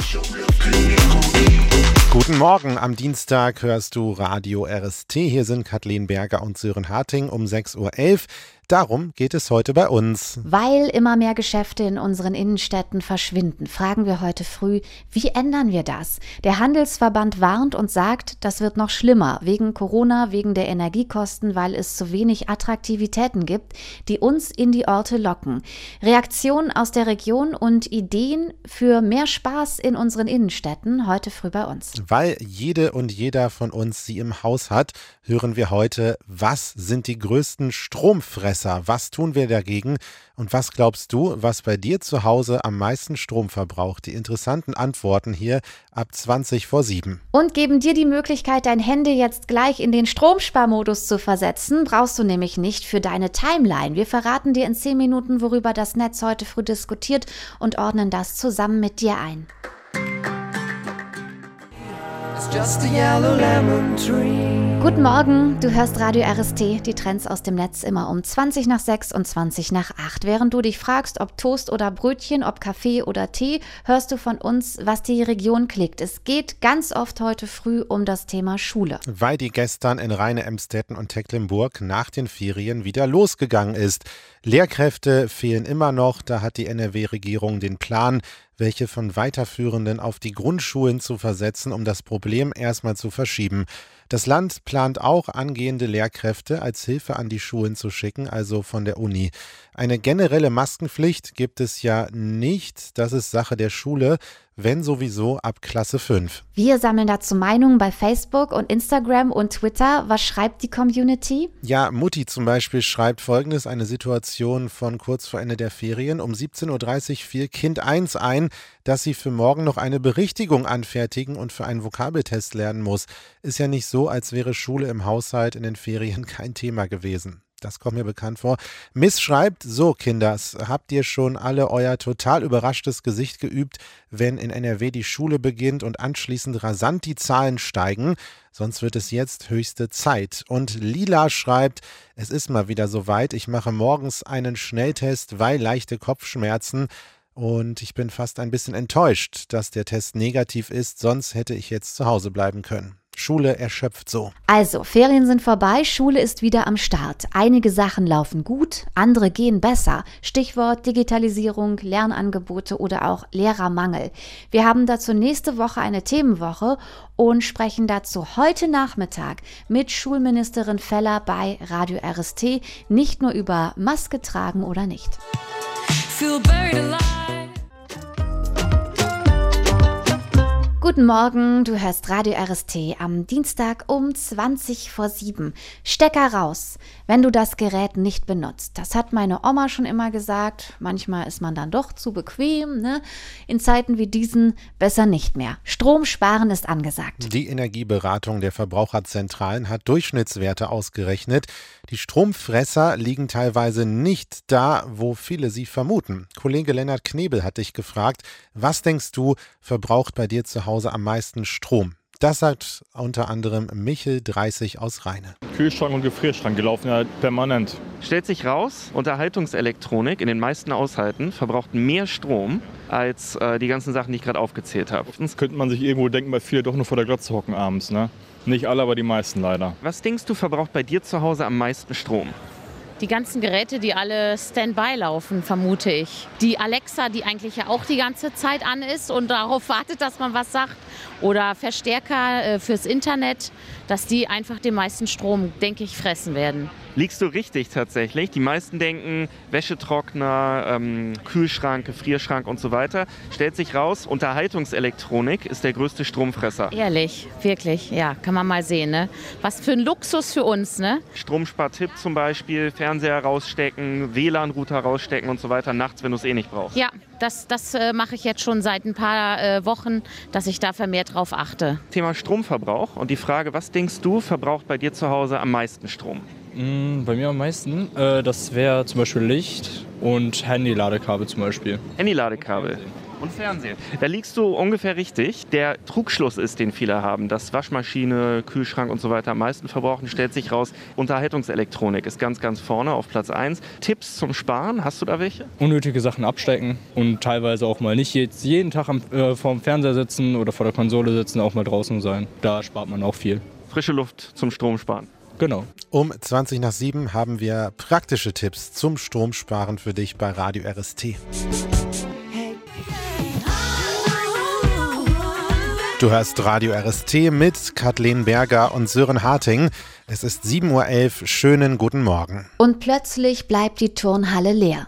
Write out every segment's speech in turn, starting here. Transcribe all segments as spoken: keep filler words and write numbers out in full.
Guten Morgen, am Dienstag hörst du Radio R S T. Hier sind Kathleen Berger und Sören Harting um sechs Uhr elf. Darum geht es heute bei uns. Weil immer mehr Geschäfte in unseren Innenstädten verschwinden, fragen wir heute früh, wie ändern wir das? Der Handelsverband warnt und sagt, das wird noch schlimmer, wegen Corona, wegen der Energiekosten, weil es zu wenig Attraktivitäten gibt, die uns in die Orte locken. Reaktionen aus der Region und Ideen für mehr Spaß in unseren Innenstädten heute früh bei uns. Weil jede und jeder von uns sie im Haus hat, hören wir heute, was sind die größten Stromfresser? Was tun wir dagegen? Und was glaubst du, was bei dir zu Hause am meisten Strom verbraucht? Die interessanten Antworten hier ab zwanzig vor sieben. Und geben dir die Möglichkeit, dein Handy jetzt gleich in den Stromsparmodus zu versetzen. Brauchst du nämlich nicht für deine Timeline. Wir verraten dir in zehn Minuten, worüber das Netz heute früh diskutiert und ordnen das zusammen mit dir ein. Just a yellow lemon tree. Guten Morgen, du hörst Radio R S T, die Trends aus dem Netz immer um zwanzig nach sechs und zwanzig nach acht. Während du dich fragst, ob Toast oder Brötchen, ob Kaffee oder Tee, hörst du von uns, was die Region klickt. Es geht ganz oft heute früh um das Thema Schule. Weil die gestern in Rheine-Emstetten und Tecklenburg nach den Ferien wieder losgegangen ist. Lehrkräfte fehlen immer noch, da hat die N R W-Regierung den Plan, welche von Weiterführenden auf die Grundschulen zu versetzen, um das Problem erstmal zu verschieben. Das Land plant auch, angehende Lehrkräfte als Hilfe an die Schulen zu schicken, also von der Uni. Eine generelle Maskenpflicht gibt es ja nicht, das ist Sache der Schule, wenn sowieso ab Klasse fünf. Wir sammeln dazu Meinungen bei Facebook und Instagram und Twitter. Was schreibt die Community? Ja, Mutti zum Beispiel schreibt Folgendes, eine Situation von kurz vor Ende der Ferien. Um siebzehn Uhr dreißig fiel Kind eins ein, dass sie für morgen noch eine Berichtigung anfertigen und für einen Vokabeltest lernen muss. Ist ja nicht so, als wäre Schule im Haushalt in den Ferien kein Thema gewesen. Das kommt mir bekannt vor. Miss schreibt, so Kinders, habt ihr schon alle euer total überraschtes Gesicht geübt, wenn in N R W die Schule beginnt und anschließend rasant die Zahlen steigen? Sonst wird es jetzt höchste Zeit. Und Lila schreibt, es ist mal wieder soweit, ich mache morgens einen Schnelltest, weil leichte Kopfschmerzen. Und ich bin fast ein bisschen enttäuscht, dass der Test negativ ist, sonst hätte ich jetzt zu Hause bleiben können. Schule erschöpft so. Also, Ferien sind vorbei, Schule ist wieder am Start. Einige Sachen laufen gut, andere gehen besser. Stichwort Digitalisierung, Lernangebote oder auch Lehrermangel. Wir haben dazu nächste Woche eine Themenwoche und sprechen dazu heute Nachmittag mit Schulministerin Feller bei Radio R S T. Nicht nur über Maske tragen oder nicht. Feel buried alive. Guten Morgen, du hörst Radio R S T am Dienstag um zwanzig vor sieben. Stecker raus, wenn du das Gerät nicht benutzt. Das hat meine Oma schon immer gesagt. Manchmal ist man dann doch zu bequem, ne? In Zeiten wie diesen besser nicht mehr. Strom sparen ist angesagt. Die Energieberatung der Verbraucherzentralen hat Durchschnittswerte ausgerechnet. Die Stromfresser liegen teilweise nicht da, wo viele sie vermuten. Kollege Lennart Knebel hat dich gefragt, was denkst du, verbraucht bei dir zu Hause am meisten Strom? Das sagt unter anderem Michel dreißig aus Rheine. Kühlschrank und Gefrierschrank, die laufen ja permanent. Stellt sich raus, Unterhaltungselektronik in den meisten Haushalten verbraucht mehr Strom als äh, die ganzen Sachen, die ich gerade aufgezählt habe. Sonst könnte man sich irgendwo denken, bei viele doch nur vor der Glotze hocken abends, ne? Nicht alle, aber die meisten leider. Was denkst du, verbraucht bei dir zu Hause am meisten Strom? Die ganzen Geräte, die alle Standby laufen, vermute ich. Die Alexa, die eigentlich ja auch die ganze Zeit an ist und darauf wartet, dass man was sagt. Oder Verstärker äh, fürs Internet, dass die einfach den meisten Strom, denke ich, fressen werden. Liegst du richtig tatsächlich. Die meisten denken Wäschetrockner, ähm, Kühlschrank, Gefrierschrank und so weiter. Stellt sich raus, Unterhaltungselektronik ist der größte Stromfresser. Ehrlich, wirklich, ja, kann man mal sehen, ne? Was für ein Luxus für uns, ne? Stromspartipp zum Beispiel, Fernseher rausstecken, W L A N-Router rausstecken und so weiter, nachts, wenn du es eh nicht brauchst. Ja, das, das äh, mache ich jetzt schon seit ein paar äh, Wochen, dass ich da vermehrt drauf achte. Thema Stromverbrauch und die Frage, was denkst du, verbraucht bei dir zu Hause am meisten Strom? Mm, bei mir am meisten, äh, das wäre zum Beispiel Licht und Handy-Ladekabel zum Beispiel. Handy-Ladekabel. Und Fernsehen. Da liegst du ungefähr richtig. Der Trugschluss ist, den viele haben, dass Waschmaschine, Kühlschrank und so weiter am meisten verbrauchen, stellt sich raus, Unterhaltungselektronik ist ganz, ganz vorne auf Platz eins. Tipps zum Sparen, hast du da welche? Unnötige Sachen abstecken und teilweise auch mal nicht jetzt jeden Tag am, äh, vor dem Fernseher sitzen oder vor der Konsole sitzen, auch mal draußen sein. Da spart man auch viel. Frische Luft zum Strom sparen. Genau. Um zwanzig nach sieben haben wir praktische Tipps zum Stromsparen für dich bei Radio R S T. Du hörst Radio R S T mit Kathleen Berger und Sören Harting. Es ist sieben Uhr elf. Schönen guten Morgen. Und plötzlich bleibt die Turnhalle leer.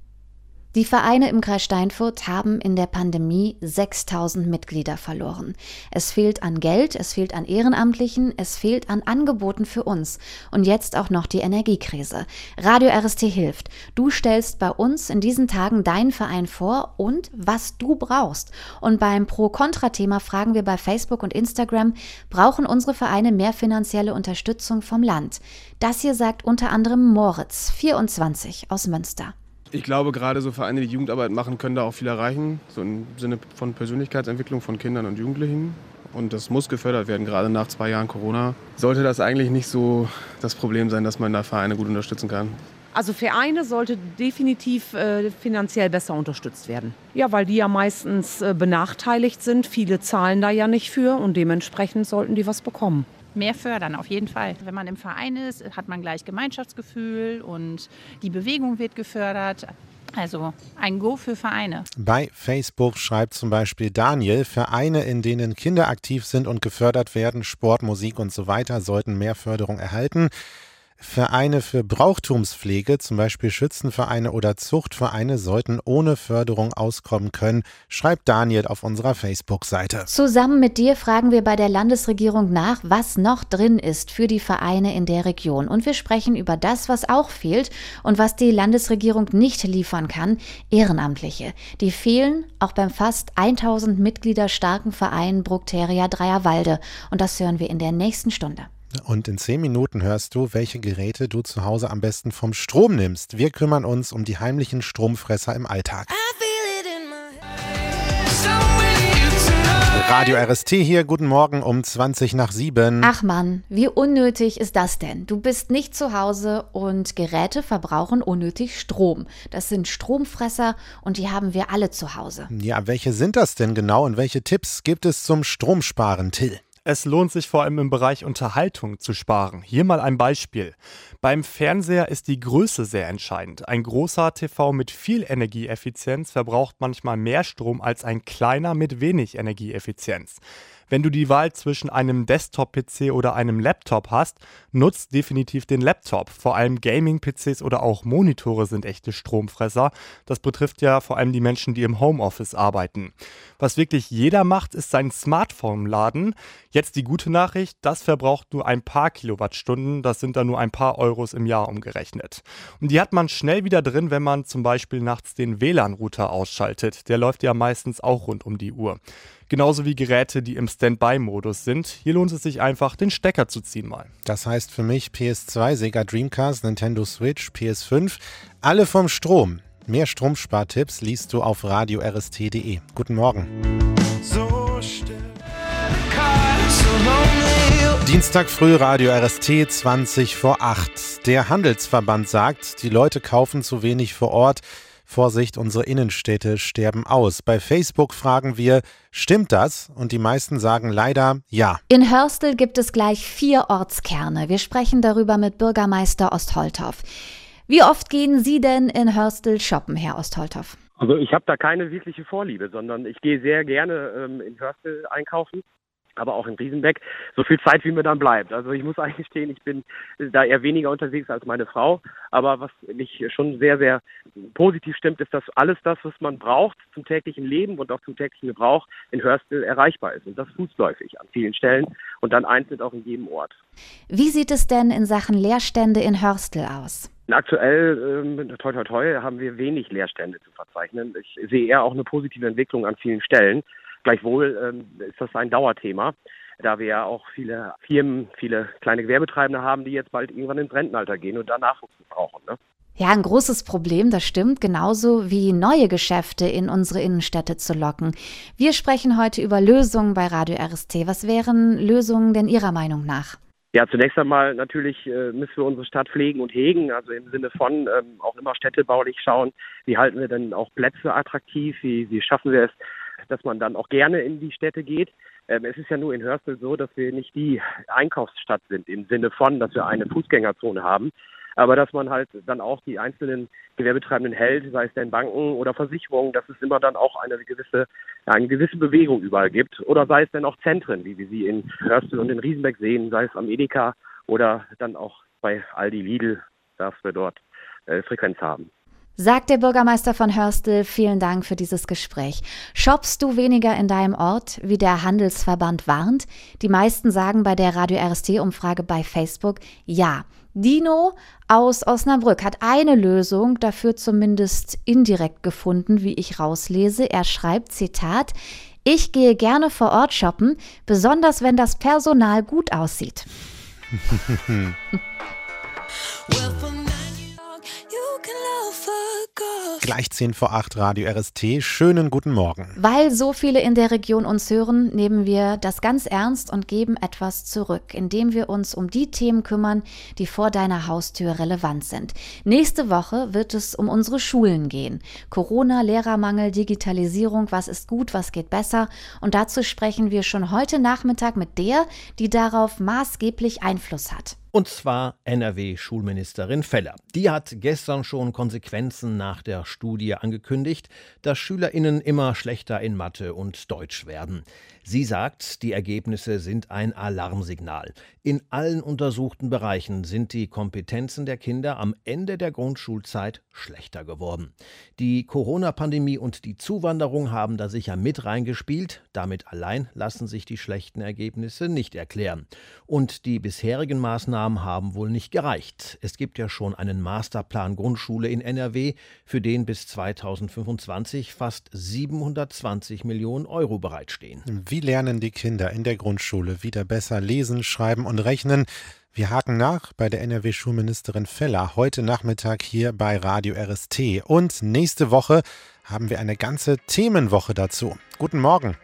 Die Vereine im Kreis Steinfurt haben in der Pandemie sechstausend Mitglieder verloren. Es fehlt an Geld, es fehlt an Ehrenamtlichen, es fehlt an Angeboten für uns. Und jetzt auch noch die Energiekrise. Radio R S T hilft. Du stellst bei uns in diesen Tagen deinen Verein vor und was du brauchst. Und beim Pro-Kontra-Thema fragen wir bei Facebook und Instagram, brauchen unsere Vereine mehr finanzielle Unterstützung vom Land? Das hier sagt unter anderem Moritz, vierundzwanzig, aus Münster. Ich glaube, gerade so Vereine, die Jugendarbeit machen, können da auch viel erreichen, so im Sinne von Persönlichkeitsentwicklung von Kindern und Jugendlichen. Und das muss gefördert werden, gerade nach zwei Jahren Corona. Sollte das eigentlich nicht so das Problem sein, dass man da Vereine gut unterstützen kann? Also Vereine sollte definitiv äh, finanziell besser unterstützt werden. Ja, weil die ja meistens äh, benachteiligt sind. Viele zahlen da ja nicht für und dementsprechend sollten die was bekommen. Mehr fördern, auf jeden Fall. Wenn man im Verein ist, hat man gleich Gemeinschaftsgefühl und die Bewegung wird gefördert. Also ein Go für Vereine. Bei Facebook schreibt zum Beispiel Daniel, Vereine, in denen Kinder aktiv sind und gefördert werden, Sport, Musik und so weiter, sollten mehr Förderung erhalten. Vereine für Brauchtumspflege, zum Beispiel Schützenvereine oder Zuchtvereine, sollten ohne Förderung auskommen können, schreibt Daniel auf unserer Facebook-Seite. Zusammen mit dir fragen wir bei der Landesregierung nach, was noch drin ist für die Vereine in der Region. Und wir sprechen über das, was auch fehlt und was die Landesregierung nicht liefern kann, Ehrenamtliche. Die fehlen auch beim fast tausend Mitglieder starken Verein Bructeria Dreierwalde. Und das hören wir in der nächsten Stunde. Und in zehn Minuten hörst du, welche Geräte du zu Hause am besten vom Strom nimmst. Wir kümmern uns um die heimlichen Stromfresser im Alltag. Radio R S T hier, guten Morgen um zwanzig nach sieben. Ach Mann, wie unnötig ist das denn? Du bist nicht zu Hause und Geräte verbrauchen unnötig Strom. Das sind Stromfresser und die haben wir alle zu Hause. Ja, welche sind das denn genau und welche Tipps gibt es zum Stromsparen, Till? Es lohnt sich vor allem im Bereich Unterhaltung zu sparen. Hier mal ein Beispiel. Beim Fernseher ist die Größe sehr entscheidend. Ein großer T V mit viel Energieeffizienz verbraucht manchmal mehr Strom als ein kleiner mit wenig Energieeffizienz. Wenn du die Wahl zwischen einem Desktop-P C oder einem Laptop hast, nutzt definitiv den Laptop. Vor allem Gaming-P Cs oder auch Monitore sind echte Stromfresser. Das betrifft ja vor allem die Menschen, die im Homeoffice arbeiten. Was wirklich jeder macht, ist sein Smartphone laden. Jetzt die gute Nachricht, das verbraucht nur ein paar Kilowattstunden. Das sind dann nur ein paar Euros im Jahr umgerechnet. Und die hat man schnell wieder drin, wenn man zum Beispiel nachts den W L A N-Router ausschaltet. Der läuft ja meistens auch rund um die Uhr. Genauso wie Geräte, die im Standby-Modus sind. Hier lohnt es sich einfach, den Stecker zu ziehen mal. Das heißt für mich P S zwei, Sega Dreamcast, Nintendo Switch, P S fünf, alle vom Strom. Mehr Stromspartipps liest du auf radio r s t punkt d e. Guten Morgen. So still. Dienstag früh, Radio R S T, zwanzig vor acht. Der Handelsverband sagt, die Leute kaufen zu wenig vor Ort. Vorsicht, unsere Innenstädte sterben aus. Bei Facebook fragen wir, stimmt das? Und die meisten sagen leider ja. In Hörstel gibt es gleich vier Ortskerne. Wir sprechen darüber mit Bürgermeister Ostholthoff. Wie oft gehen Sie denn in Hörstel shoppen, Herr Ostholthoff? Also ich habe da keine wirkliche Vorliebe, sondern ich gehe sehr gerne ähm, in Hörstel einkaufen. Aber auch in Riesenbeck, so viel Zeit, wie mir dann bleibt. Also ich muss eigentlich stehen, ich bin da eher weniger unterwegs als meine Frau. Aber was mich schon sehr, sehr positiv stimmt, ist, dass alles das, was man braucht zum täglichen Leben und auch zum täglichen Gebrauch in Hörstel erreichbar ist. Und das fußläufig an vielen Stellen und dann einzeln auch in jedem Ort. Wie sieht es denn in Sachen Leerstände in Hörstel aus? Aktuell, ähm, toi toi toi, haben wir wenig Leerstände zu verzeichnen. Ich sehe eher auch eine positive Entwicklung an vielen Stellen. Gleichwohl ähm, ist das ein Dauerthema, da wir ja auch viele Firmen, viele kleine Gewerbetreibende haben, die jetzt bald irgendwann ins Rentenalter gehen und da Nachwuchs brauchen. Ne? Ja, ein großes Problem, das stimmt, genauso wie neue Geschäfte in unsere Innenstädte zu locken. Wir sprechen heute über Lösungen bei Radio R S T. Was wären Lösungen denn Ihrer Meinung nach? Ja, zunächst einmal natürlich äh, müssen wir unsere Stadt pflegen und hegen, also im Sinne von ähm, auch immer städtebaulich schauen, wie halten wir denn auch Plätze attraktiv, wie, wie schaffen wir es, dass man dann auch gerne in die Städte geht. Ähm, es ist ja nur in Hörstel so, dass wir nicht die Einkaufsstadt sind, im Sinne von, dass wir eine Fußgängerzone haben, aber dass man halt dann auch die einzelnen Gewerbetreibenden hält, sei es denn Banken oder Versicherungen, dass es immer dann auch eine gewisse, eine gewisse Bewegung überall gibt. Oder sei es denn auch Zentren, wie wir sie in Hörstel und in Riesenbeck sehen, sei es am Edeka oder dann auch bei Aldi, Lidl, dass wir dort äh, Frequenz haben. Sagt der Bürgermeister von Hörstel, vielen Dank für dieses Gespräch. Shoppst du weniger in deinem Ort, wie der Handelsverband warnt? Die meisten sagen bei der Radio R S T-Umfrage bei Facebook ja. Dino aus Osnabrück hat eine Lösung dafür zumindest indirekt gefunden, wie ich rauslese. Er schreibt, Zitat, ich gehe gerne vor Ort shoppen, besonders wenn das Personal gut aussieht. Gleich zehn vor acht Radio R S T. Schönen guten Morgen. Weil so viele in der Region uns hören, nehmen wir das ganz ernst und geben etwas zurück, indem wir uns um die Themen kümmern, die vor deiner Haustür relevant sind. Nächste Woche wird es um unsere Schulen gehen. Corona, Lehrermangel, Digitalisierung, was ist gut, was geht besser? Und dazu sprechen wir schon heute Nachmittag mit der, die darauf maßgeblich Einfluss hat. Und zwar N R W-Schulministerin Feller. Die hat gestern schon Konsequenzen nach der Studie angekündigt, dass SchülerInnen immer schlechter in Mathe und Deutsch werden. Sie sagt, die Ergebnisse sind ein Alarmsignal. In allen untersuchten Bereichen sind die Kompetenzen der Kinder am Ende der Grundschulzeit schlechter geworden. Die Corona-Pandemie und die Zuwanderung haben da sicher mit reingespielt. Damit allein lassen sich die schlechten Ergebnisse nicht erklären. Und die bisherigen Maßnahmen haben wohl nicht gereicht. Es gibt ja schon einen Masterplan Grundschule in N R W, für den bis zweitausendfünfundzwanzig fast siebenhundertzwanzig Millionen Euro bereitstehen. Wie lernen die Kinder in der Grundschule wieder besser lesen, schreiben und rechnen? Wir haken nach bei der N R W-Schulministerin Feller heute Nachmittag hier bei Radio R S T. Und nächste Woche haben wir eine ganze Themenwoche dazu. Guten Morgen.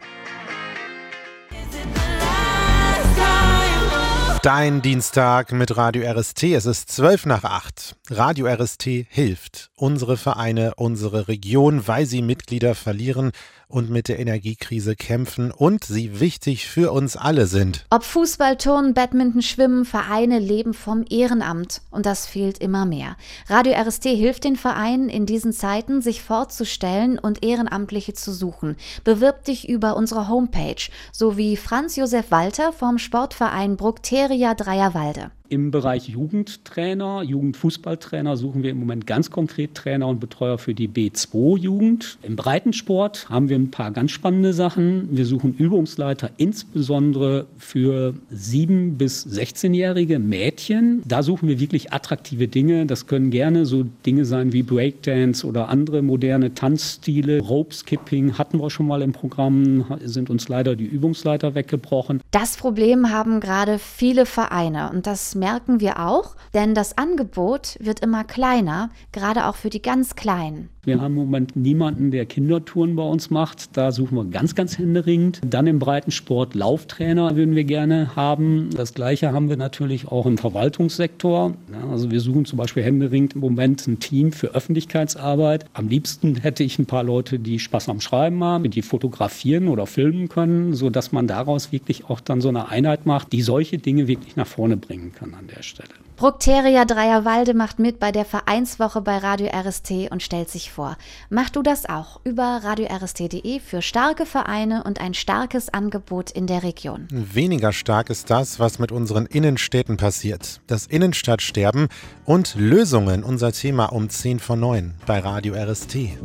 Dein Dienstag mit Radio R S T. Es ist zwölf nach acht. Radio R S T hilft. Unsere Vereine, unsere Region, weil sie Mitglieder verlieren und mit der Energiekrise kämpfen und sie wichtig für uns alle sind. Ob Fußball, Turnen, Badminton, Schwimmen, Vereine leben vom Ehrenamt und das fehlt immer mehr. Radio R S T hilft den Vereinen in diesen Zeiten, sich vorzustellen und Ehrenamtliche zu suchen. Bewirb dich über unsere Homepage, so wie Franz Josef Walter vom Sportverein Bructeria Dreierwalde. Im Bereich Jugendtrainer, Jugendfußballtrainer suchen wir im Moment ganz konkret Trainer und Betreuer für die B zwei Jugend. Im Breitensport haben wir ein paar ganz spannende Sachen. Wir suchen Übungsleiter insbesondere für sieben- bis sechzehnjährige Mädchen. Da suchen wir wirklich attraktive Dinge. Das können gerne so Dinge sein wie Breakdance oder andere moderne Tanzstile. Rope Skipping hatten wir schon mal im Programm, sind uns leider die Übungsleiter weggebrochen. Das Problem haben gerade viele Vereine und das merken wir auch, denn das Angebot wird immer kleiner, gerade auch für die ganz Kleinen. Wir haben im Moment niemanden, der Kindertouren bei uns macht. Da suchen wir ganz, ganz händeringend. Dann im Breitensport Lauftrainer würden wir gerne haben. Das Gleiche haben wir natürlich auch im Verwaltungssektor. Ja, also wir suchen zum Beispiel händeringend im Moment ein Team für Öffentlichkeitsarbeit. Am liebsten hätte ich ein paar Leute, die Spaß am Schreiben haben, die fotografieren oder filmen können, sodass man daraus wirklich auch dann so eine Einheit macht, die solche Dinge wirklich nach vorne bringen kann an der Stelle. Bructeria Dreierwalde macht mit bei der Vereinswoche bei Radio R S T und stellt sich vor. Mach du das auch über radio r s t punkt d e für starke Vereine und ein starkes Angebot in der Region. Weniger stark ist das, was mit unseren Innenstädten passiert. Das Innenstadtsterben und Lösungen, unser Thema um zehn vor neun bei Radio R S T.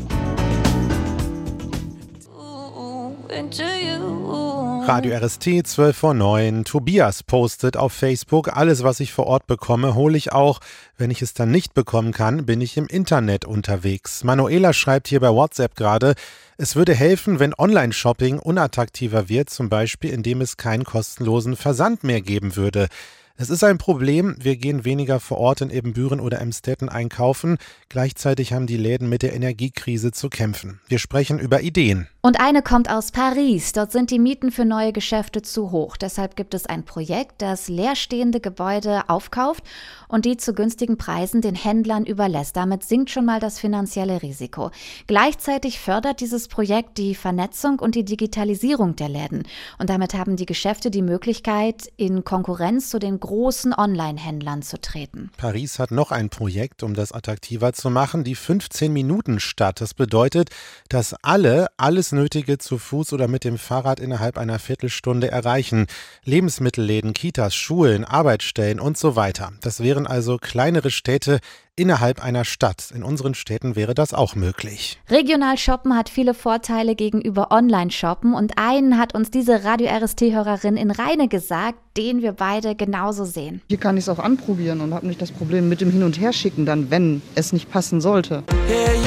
Radio R S T, zwölf vor neun. Tobias postet auf Facebook, alles, was ich vor Ort bekomme, hole ich auch. Wenn ich es dann nicht bekommen kann, bin ich im Internet unterwegs. Manuela schreibt hier bei WhatsApp gerade, es würde helfen, wenn Online-Shopping unattraktiver wird, zum Beispiel indem es keinen kostenlosen Versand mehr geben würde. Es ist ein Problem, wir gehen weniger vor Ort in Ebenbüren oder Emstetten einkaufen. Gleichzeitig haben die Läden mit der Energiekrise zu kämpfen. Wir sprechen über Ideen. Und eine kommt aus Paris. Dort sind die Mieten für neue Geschäfte zu hoch. Deshalb gibt es ein Projekt, das leerstehende Gebäude aufkauft und die zu günstigen Preisen den Händlern überlässt. Damit sinkt schon mal das finanzielle Risiko. Gleichzeitig fördert dieses Projekt die Vernetzung und die Digitalisierung der Läden. Und damit haben die Geschäfte die Möglichkeit, in Konkurrenz zu den großen Online-Händlern zu treten. Paris hat noch ein Projekt, um das attraktiver zu machen, die fünfzehn-Minuten-Stadt. Das bedeutet, dass alle alles Nötige zu Fuß oder mit dem Fahrrad innerhalb einer Viertelstunde erreichen. Lebensmittelläden, Kitas, Schulen, Arbeitsstellen und so weiter. Das wären also kleinere Städte innerhalb einer Stadt. In unseren Städten wäre das auch möglich. Regional shoppen hat viele Vorteile gegenüber Online-Shoppen und einen hat uns diese Radio-R S T-Hörerin in Rheine gesagt, den wir beide genauso sehen. Hier kann ich es auch anprobieren und habe nicht das Problem mit dem Hin- und Herschicken dann, wenn es nicht passen sollte. Here